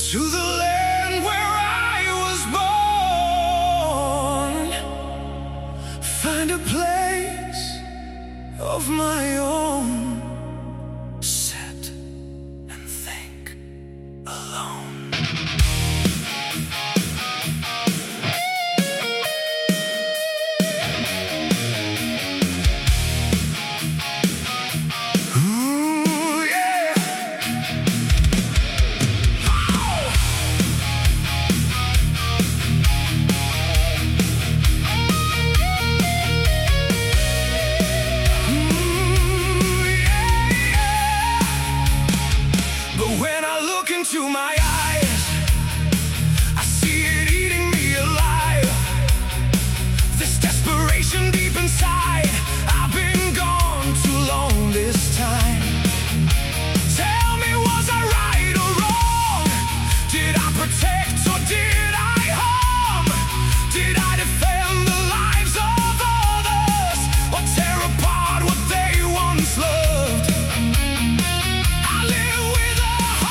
to the land where I was born, find a place of my own, sit and think alone. When I look into my eyes,